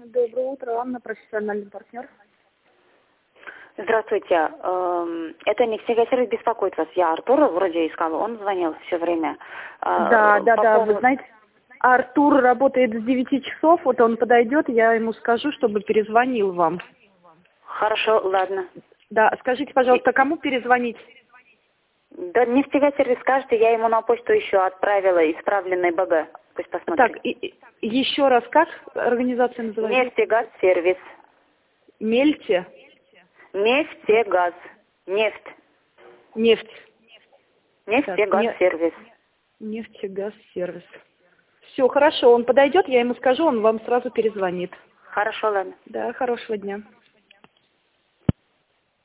Доброе утро, Анна, профессиональный партнер. Здравствуйте. Это Нефтегазсервис беспокоит вас. Я Артура вроде искала. Он звонил все время. Да, вы знаете, Артур работает с 9 часов, вот он подойдет, я ему скажу, чтобы перезвонил вам. Хорошо, ладно. Да, скажите, пожалуйста, кому перезвонить? Да, Нефтегазсервис скажете, я ему на почту еще отправила исправленный БГ. Пусть посмотрит. Так, еще раз, как организация называется? Нефтегазсервис. Мельте? Нефтегаз. Нефть. Нефть. Нефтегазсервис. Нефтегазсервис. Все, хорошо, он подойдет, я ему скажу, он вам сразу перезвонит. Хорошо, ладно. Да, хорошего дня.